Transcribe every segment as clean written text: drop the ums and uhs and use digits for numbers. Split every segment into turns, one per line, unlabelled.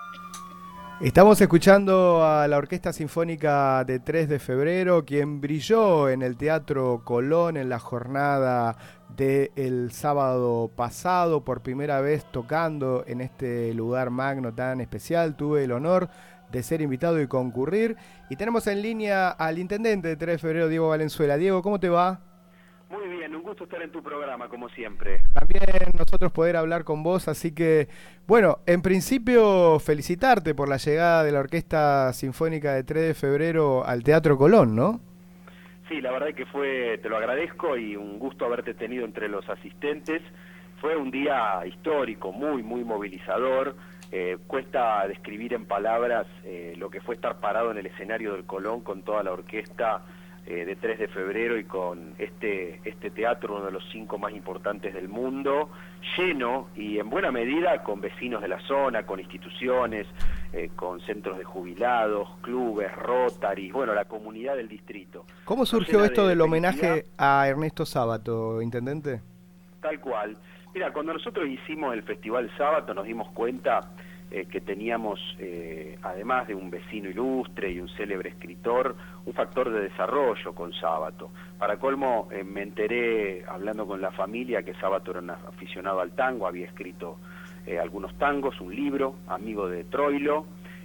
Estamos escuchando a la Orquesta Sinfónica de 3 de febrero, quien brilló en el Teatro Colón en la jornada del sábado pasado, por primera vez tocando en este lugar magno tan especial. Tuve el honor de ser invitado y concurrir. Y tenemos en línea al intendente de 3 de febrero, Diego Valenzuela. Diego, ¿cómo te va?
Muy bien, un gusto estar en tu programa, como siempre.
También nosotros poder hablar con vos, así que, bueno, en principio felicitarte por la llegada de la Orquesta Sinfónica de 3 de febrero al Teatro Colón, ¿no?
Sí, la verdad que te lo agradezco y un gusto haberte tenido entre los asistentes. Fue un día histórico, muy movilizador. Cuesta describir en palabras lo que fue estar parado en el escenario del Colón con toda la orquesta de 3 de febrero y con este teatro, uno de los 5 más importantes del mundo, lleno y en buena medida con vecinos de la zona, con instituciones, con centros de jubilados, clubes, Rotary, bueno, la comunidad del distrito.
¿Cómo surgió esto del homenaje a Ernesto Sábato, intendente?
Tal cual. Mira, cuando nosotros hicimos el Festival Sábato nos dimos cuenta que teníamos, además de un vecino ilustre y un célebre escritor, un factor de desarrollo con Sábato. Para colmo, me enteré, hablando con la familia, que Sábato era un aficionado al tango, había escrito algunos tangos, un libro, amigo de Troilo,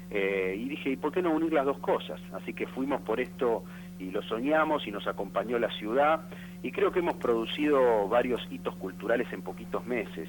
y dije, ¿y por qué no unir las dos cosas? Así que fuimos por esto y lo soñamos y nos acompañó la ciudad, y creo que hemos producido varios hitos culturales en poquitos meses.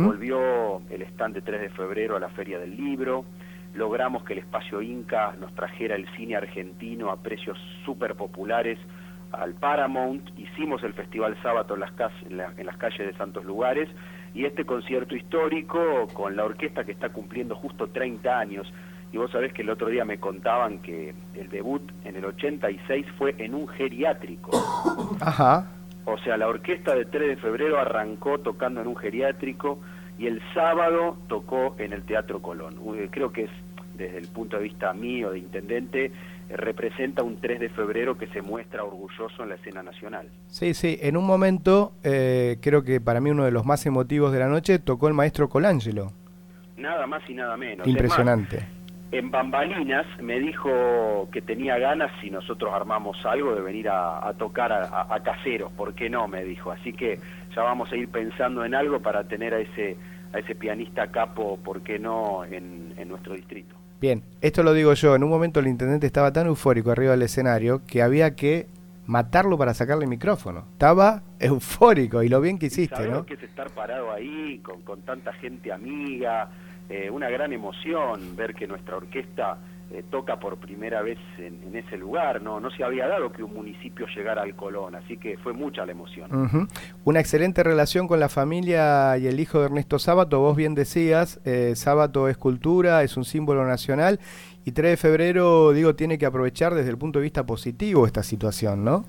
Volvió el stand de 3 de febrero a la Feria del Libro, logramos que el Espacio Inca nos trajera el cine argentino a precios súper populares al Paramount, hicimos el Festival Sábato en las calles de Santos Lugares, y este concierto histórico con la orquesta que está cumpliendo justo 30 años, y vos sabés que el otro día me contaban que el debut en el 86 fue en un geriátrico.
Ajá.
O sea, la orquesta de 3 de febrero arrancó tocando en un geriátrico y el sábado tocó en el Teatro Colón. Creo que es, desde el punto de vista mío de intendente, representa un 3 de febrero que se muestra orgulloso en la escena nacional. Sí,
en un momento, creo que para mí uno de los más emotivos de la noche, tocó el maestro Colangelo.
Nada más y nada menos.
Impresionante.
Es más, en bambalinas me dijo que tenía ganas, si nosotros armamos algo, de venir a tocar a Caseros. ¿Por qué no? Me dijo. Así que ya vamos a ir pensando en algo para tener a ese pianista capo, ¿por qué no?, en nuestro distrito.
Bien, esto lo digo yo. En un momento el intendente estaba tan eufórico arriba del escenario que había que matarlo para sacarle el micrófono. Estaba eufórico, y lo bien que hiciste, ¿no?
Que es estar parado ahí con tanta gente amiga. Una gran emoción ver que nuestra orquesta toca por primera vez en ese lugar. No se había dado que un municipio llegara al Colón, así que fue mucha la emoción.
Una excelente relación con la familia y el hijo de Ernesto Sábato. Vos bien decías, Sábato es cultura, es un símbolo nacional, y 3 de febrero, digo, tiene que aprovechar desde el punto de vista positivo esta situación, ¿no?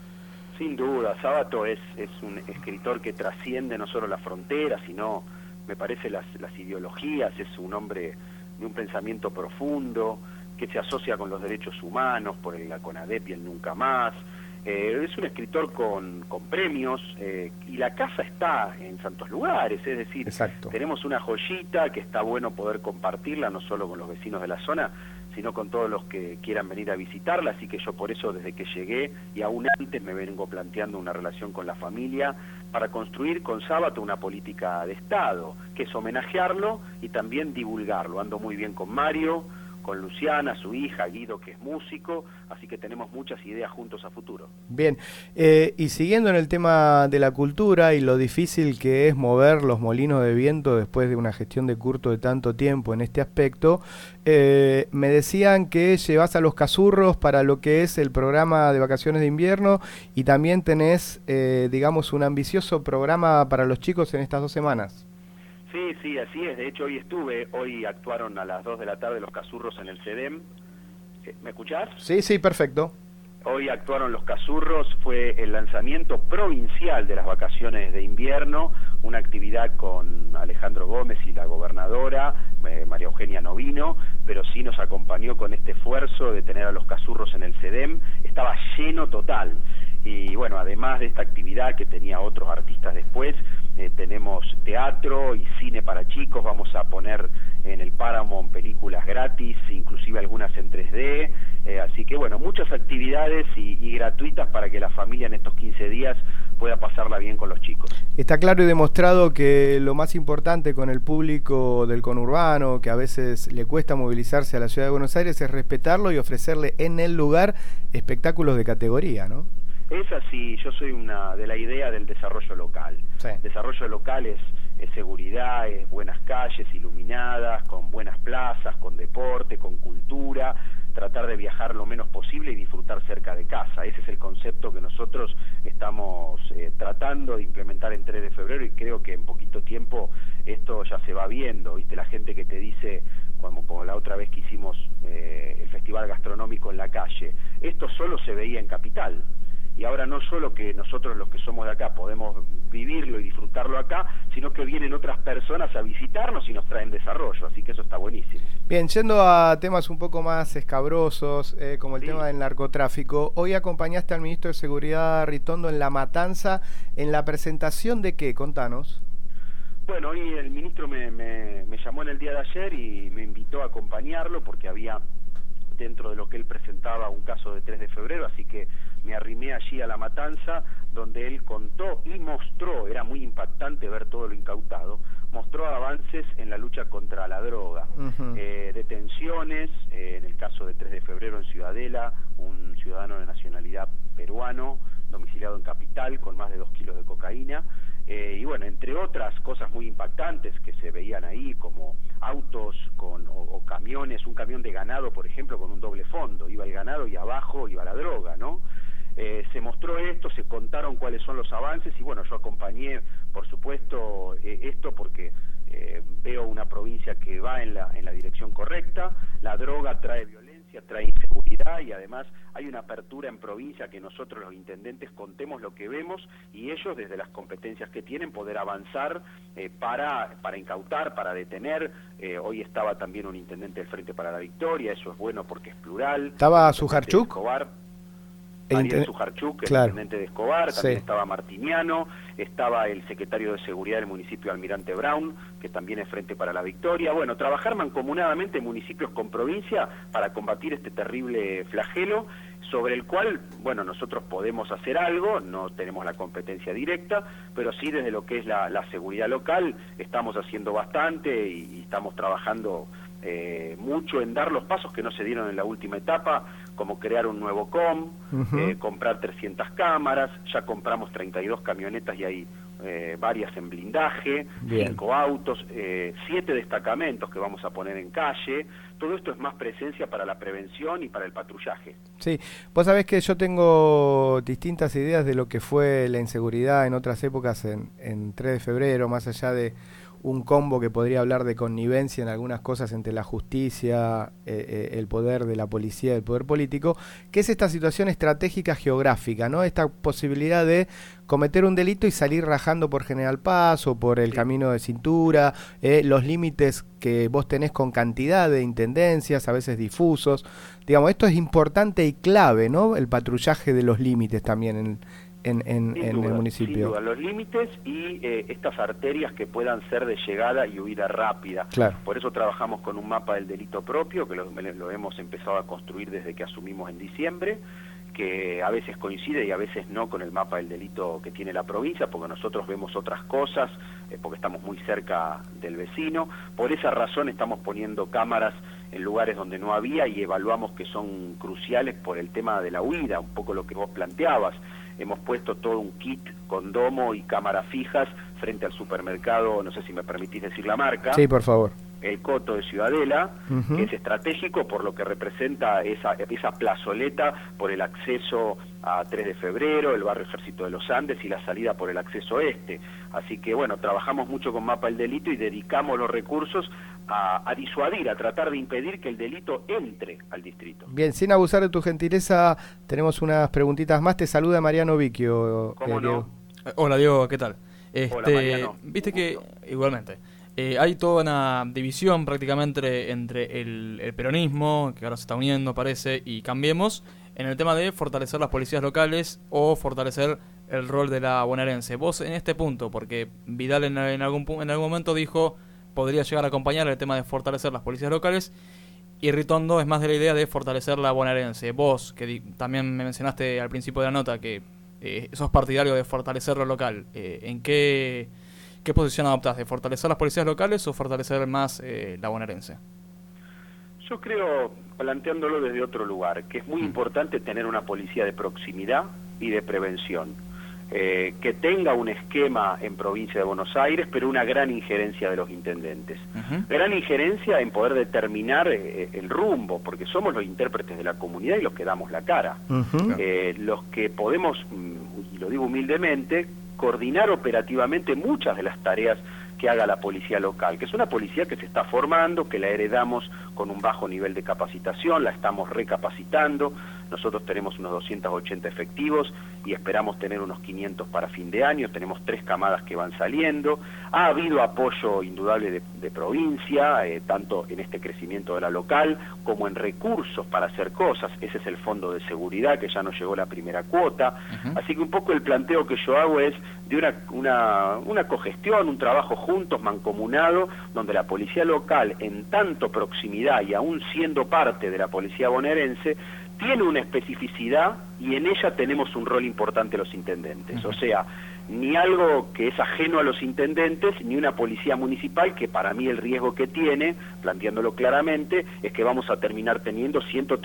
Sin duda, Sábato es un escritor que trasciende no solo las fronteras, sino, me parece, las ideologías. Es un hombre de un pensamiento profundo, que se asocia con los derechos humanos, por la CONADEP y el Nunca Más. Es un escritor con premios, y la casa está en Santos Lugares, es decir,
exacto,
tenemos una joyita que está bueno poder compartirla, no solo con los vecinos de la zona, sino con todos los que quieran venir a visitarla. Así que yo por eso, desde que llegué y aún antes, me vengo planteando una relación con la familia para construir con Sábato una política de Estado, que es homenajearlo y también divulgarlo. Ando muy bien con Mario, con Luciana, su hija, Guido, que es músico, así que tenemos muchas ideas juntos a futuro.
Bien, y siguiendo en el tema de la cultura y lo difícil que es mover los molinos de viento después de una gestión de Curto de tanto tiempo en este aspecto, me decían que llevas a los Cazurros para lo que es el programa de vacaciones de invierno, y también tenés, digamos, un ambicioso programa para los chicos en estas 2 semanas.
Sí, así es. De hecho, hoy actuaron a las 2 de la tarde los Cazurros en el CEDEM. ¿Me escuchás?
Sí, perfecto.
Hoy actuaron los Cazurros, fue el lanzamiento provincial de las vacaciones de invierno, una actividad con Alejandro Gómez y la gobernadora, María Eugenia no vino, pero sí nos acompañó con este esfuerzo de tener a los Cazurros en el CEDEM. Estaba lleno total. Y bueno, además de esta actividad que tenía otros artistas después, tenemos teatro y cine para chicos, vamos a poner en el Paramount películas gratis, inclusive algunas en 3D, así que bueno, muchas actividades y gratuitas para que la familia en estos 15 días pueda pasarla bien con los chicos.
Está claro y demostrado que lo más importante con el público del conurbano, que a veces le cuesta movilizarse a la ciudad de Buenos Aires, es respetarlo y ofrecerle en el lugar espectáculos de categoría, ¿no?
Es así, yo soy de la idea del desarrollo local.
Sí.
Desarrollo local es seguridad, es buenas calles iluminadas, con buenas plazas, con deporte, con cultura, tratar de viajar lo menos posible y disfrutar cerca de casa. Ese es el concepto que nosotros estamos tratando de implementar en 3 de febrero y creo que en poquito tiempo esto ya se va viendo. ¿Viste? La gente que te dice, como la otra vez que hicimos el festival gastronómico en la calle, esto solo se veía en Capital. Y ahora no solo que nosotros los que somos de acá podemos vivirlo y disfrutarlo acá, sino que vienen otras personas a visitarnos y nos traen desarrollo, así que eso está buenísimo.
Bien, yendo a temas un poco más escabrosos, como el
Sí.
tema del narcotráfico, hoy acompañaste al ministro de Seguridad Ritondo en La Matanza, en la presentación de ¿qué? Contanos.
Bueno, hoy el ministro me llamó en el día de ayer y me invitó a acompañarlo porque había dentro de lo que él presentaba un caso de 3 de febrero, así que me arrimé allí a La Matanza, donde él contó y mostró, era muy impactante ver todo lo incautado, mostró avances en la lucha contra la droga, detenciones, en el caso de 3 de febrero en Ciudadela, un ciudadano de nacionalidad peruano, domiciliado en Capital, con más de 2 kilos de cocaína, y bueno, entre otras cosas muy impactantes que se veían ahí, como autos o camiones, un camión de ganado, por ejemplo, con un doble fondo, iba el ganado y abajo iba la droga, ¿no? Se mostró esto, se contaron cuáles son los avances y bueno, yo acompañé, por supuesto, esto porque veo una provincia que va en la dirección correcta, la droga trae violencia, trae inseguridad y además hay una apertura en provincia que nosotros los intendentes contemos lo que vemos y ellos desde las competencias que tienen poder avanzar para incautar, para detener. Hoy estaba también un intendente del Frente para la Victoria, eso es bueno porque es plural.
¿Estaba Sujarchuk?
Escobar. Ariel Sujarchuk, el
claro.
intendente de Escobar, también
Sí.
estaba Martiniano, estaba el secretario de Seguridad del municipio Almirante Brown, que también es Frente para la Victoria. Bueno, trabajar mancomunadamente en municipios con provincia para combatir este terrible flagelo, sobre el cual, bueno, nosotros podemos hacer algo, no tenemos la competencia directa, pero sí desde lo que es la seguridad local estamos haciendo bastante y estamos trabajando mucho en dar los pasos que no se dieron en la última etapa, como crear un nuevo COM, comprar 300 cámaras, ya compramos 32 camionetas y hay varias en blindaje,
Bien.
5 autos, 7 destacamentos que vamos a poner en calle. Todo esto es más presencia para la prevención y para el patrullaje.
Sí, vos sabés que yo tengo distintas ideas de lo que fue la inseguridad en otras épocas en 3 de febrero, más allá de un combo que podría hablar de connivencia en algunas cosas entre la justicia, el poder de la policía y el poder político, que es esta situación estratégica geográfica, ¿no? Esta posibilidad de cometer un delito y salir rajando por General Paz o por el camino de cintura, los límites que vos tenés con cantidad de intendencias, a veces difusos. Digamos, esto es importante y clave, ¿no? El patrullaje de los límites también en el municipio.
Sin duda, los límites y estas arterias que puedan ser de llegada y huida rápida.
Claro.
Por eso trabajamos con un mapa del delito propio, que lo hemos empezado a construir desde que asumimos en diciembre, que a veces coincide y a veces no con el mapa del delito que tiene la provincia, porque nosotros vemos otras cosas, porque estamos muy cerca del vecino. Por esa razón estamos poniendo cámaras en lugares donde no había y evaluamos que son cruciales por el tema de la huida, un poco lo que vos planteabas. Hemos puesto todo un kit con domo y cámaras fijas frente al supermercado, no sé si me permitís decir la marca.
Sí, por favor.
El Coto de Ciudadela, que es estratégico por lo que representa esa plazoleta por el acceso a 3 de febrero, el barrio Ejército de los Andes y la salida por el acceso este. Así que bueno, trabajamos mucho con Mapa del Delito y dedicamos los recursos a disuadir, a tratar de impedir que el delito entre al distrito.
Bien, sin abusar de tu gentileza, tenemos unas preguntitas más. Te saluda Mariano Vicchio.
¿Cómo no?
Hola Diego, ¿qué tal?
Hola, Mariano.
Viste que, igualmente, Hay toda una división prácticamente entre el peronismo, que ahora se está uniendo parece, y Cambiemos, en el tema de fortalecer las policías locales o fortalecer el rol de la bonaerense. Vos en este punto, porque Vidal en algún momento dijo podría llegar a acompañar el tema de fortalecer las policías locales, y Ritondo es más de la idea de fortalecer la bonaerense. Vos, que también me mencionaste al principio de la nota que sos partidario de fortalecer lo local, ¿en qué posición adoptás? ¿De fortalecer las policías locales o fortalecer más la bonaerense?
Yo creo, planteándolo desde otro lugar, que es muy importante tener una policía de proximidad y de prevención, que tenga un esquema en provincia de Buenos Aires, pero una gran injerencia de los intendentes. Gran injerencia en poder determinar el rumbo, porque somos los intérpretes de la comunidad y los que damos la cara. Los que podemos, y lo digo humildemente, coordinar operativamente muchas de las tareas que haga la policía local, que es una policía que se está formando, que la heredamos con un bajo nivel de capacitación, la estamos recapacitando. Nosotros tenemos unos 280 efectivos y esperamos tener unos 500 para fin de año. Tenemos 3 camadas que van saliendo. Ha habido apoyo indudable de provincia, tanto en este crecimiento de la local como en recursos para hacer cosas. Ese es el fondo de seguridad, que ya nos llegó la primera cuota. Así que un poco el planteo que yo hago es de una cogestión, un trabajo juntos, mancomunado, donde la policía local, en tanto proximidad y aún siendo parte de la policía bonaerense, tiene una especificidad y en ella tenemos un rol importante los intendentes. O sea, ni algo que es ajeno a los intendentes, ni una policía municipal, que para mí el riesgo que tiene, planteándolo claramente, es que vamos a terminar teniendo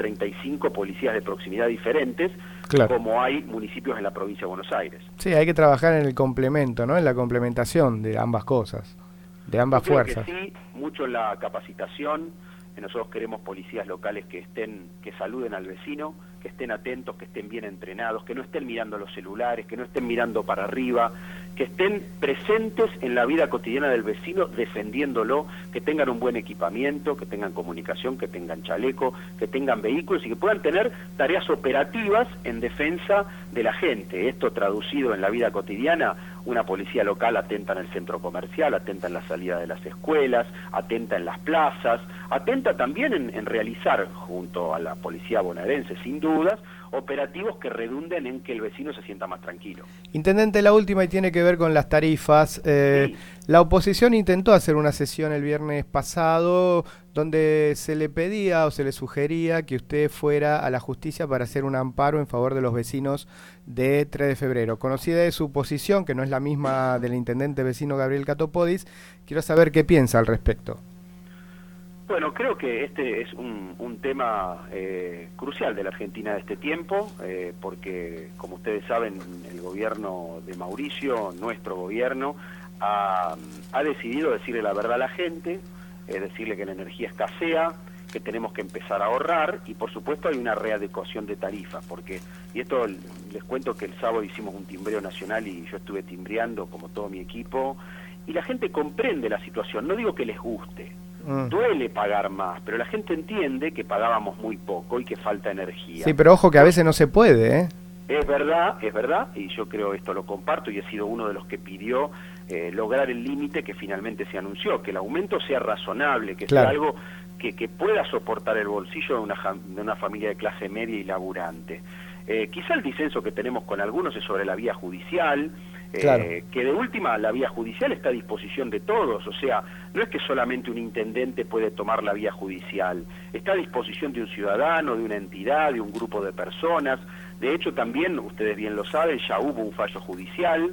135 policías de proximidad diferentes, como hay municipios en la provincia de Buenos Aires.
Sí, hay que trabajar en el complemento, ¿no? En la complementación de ambas cosas, de ambas fuerzas.
Que sí, mucho en la capacitación. Nosotros queremos policías locales que saluden al vecino, que estén atentos, que estén bien entrenados, que no estén mirando los celulares, que no estén mirando para arriba, que estén presentes en la vida cotidiana del vecino, defendiéndolo, que tengan un buen equipamiento, que tengan comunicación, que tengan chaleco, que tengan vehículos y que puedan tener tareas operativas en defensa de la gente. Esto traducido en la vida cotidiana, una policía local atenta en el centro comercial, atenta en la salida de las escuelas, atenta en las plazas, atenta también en realizar, junto a la policía bonaerense, sin dudas, operativos que redunden en que el vecino se sienta más tranquilo.
Intendente, la última y tiene que ver con las tarifas. Sí. La oposición intentó hacer una sesión el viernes pasado donde se le pedía o se le sugería que usted fuera a la justicia para hacer un amparo en favor de los vecinos de 3 de febrero. Conocida de su posición, que no es la misma del intendente vecino Gabriel Catopodis, quiero saber qué piensa al respecto.
Bueno, creo que este es un tema crucial de la Argentina de este tiempo, porque, como ustedes saben, el gobierno de Mauricio, nuestro gobierno, ha decidido decirle la verdad a la gente, decirle que la energía escasea, que tenemos que empezar a ahorrar, y por supuesto hay una readecuación de tarifas, porque, y esto les cuento que el sábado hicimos un timbreo nacional y yo estuve timbreando como todo mi equipo, y la gente comprende la situación, no digo que les guste, duele pagar más, pero la gente entiende que pagábamos muy poco y que falta energía.
Sí, pero ojo que a veces no se puede, ¿eh?
Es verdad, y yo creo esto lo comparto, y he sido uno de los que pidió lograr el límite que finalmente se anunció, que el aumento sea razonable, que sea algo que pueda soportar el bolsillo de una familia de clase media y laburante. Quizá el disenso que tenemos con algunos es sobre la vía judicial, que de última la vía judicial está a disposición de todos, o sea, no es que solamente un intendente puede tomar la vía judicial, está a disposición de un ciudadano, de una entidad, de un grupo de personas. De hecho también, ustedes bien lo saben, ya hubo un fallo judicial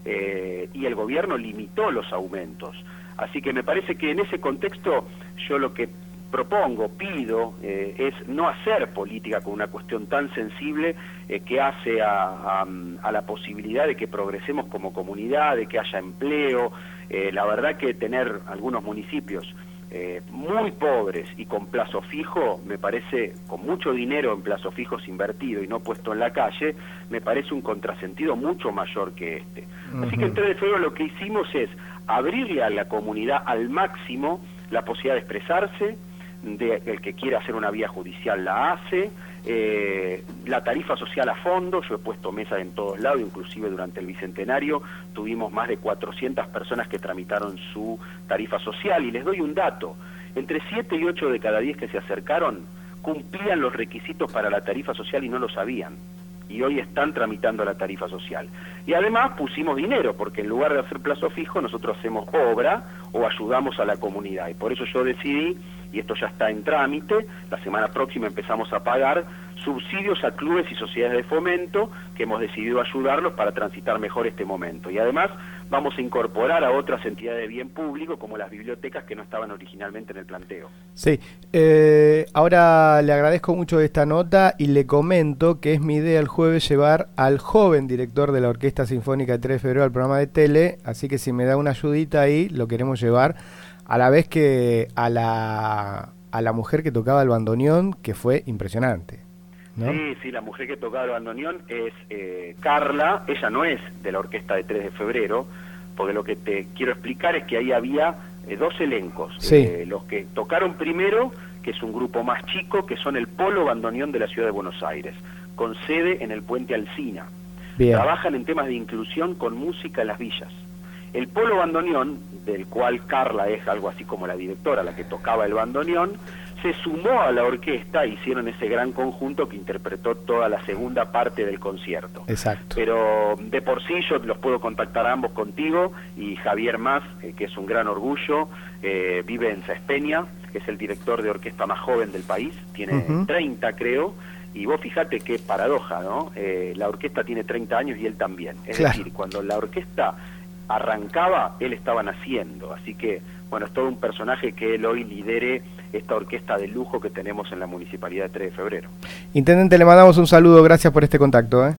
y el gobierno limitó los aumentos, así que me parece que en ese contexto yo lo que propongo, pido, es no hacer política con una cuestión tan sensible que hace a la posibilidad de que progresemos como comunidad, de que haya empleo. La verdad que tener algunos municipios muy pobres y con plazo fijo, me parece, con mucho dinero en plazo fijos invertido y no puesto en la calle, me parece un contrasentido mucho mayor que este. Así que en 3 de febrero lo que hicimos es abrirle a la comunidad al máximo la posibilidad de expresarse, el que quiera hacer una vía judicial la hace, La tarifa social a fondo, yo he puesto mesas en todos lados, inclusive durante el Bicentenario tuvimos más de 400 personas que tramitaron su tarifa social, y les doy un dato: entre 7 y 8 de cada 10 que se acercaron cumplían los requisitos para la tarifa social y no lo sabían, y hoy están tramitando la tarifa social. Y además pusimos dinero, porque en lugar de hacer plazo fijo, nosotros hacemos obra o ayudamos a la comunidad, y por eso yo decidí, y esto ya está en trámite, la semana próxima empezamos a pagar subsidios a clubes y sociedades de fomento, que hemos decidido ayudarlos para transitar mejor este momento. Y además vamos a incorporar a otras entidades de bien público, como las bibliotecas, que no estaban originalmente en el planteo.
Sí, ahora le agradezco mucho esta nota y le comento que es mi idea el jueves llevar al joven director de la Orquesta Sinfónica de 3 de febrero al programa de tele, así que si me da una ayudita ahí, lo queremos llevar, a la vez que a la mujer que tocaba el bandoneón, que fue impresionante, ¿no?
Sí, la mujer que tocaba el bandoneón es Carla. Ella no es de la Orquesta de 3 de febrero, porque lo que te quiero explicar es que ahí había dos elencos.
Sí.
Los que tocaron primero, que es un grupo más chico, que son el Polo Bandoneón de la Ciudad de Buenos Aires, con sede en el Puente Alsina.
Bien.
Trabajan en temas de inclusión con música en las villas. El Polo Bandoneón, del cual Carla es algo así como la directora, la que tocaba el bandoneón, se sumó a la orquesta, hicieron ese gran conjunto que interpretó toda la segunda parte del concierto.
Exacto.
Pero de por sí yo los puedo contactar a ambos contigo, y Javier Más, que es un gran orgullo, vive en Sespeña, que es el director de orquesta más joven del país, tiene 30 creo, y vos fijate qué paradoja, ¿no? La orquesta tiene 30 años y él también. Es decir, cuando la orquesta arrancaba, él estaba naciendo, así que, bueno, es todo un personaje que él hoy lidere esta orquesta de lujo que tenemos en la Municipalidad de 3 de febrero.
Intendente, le mandamos un saludo, gracias por este contacto,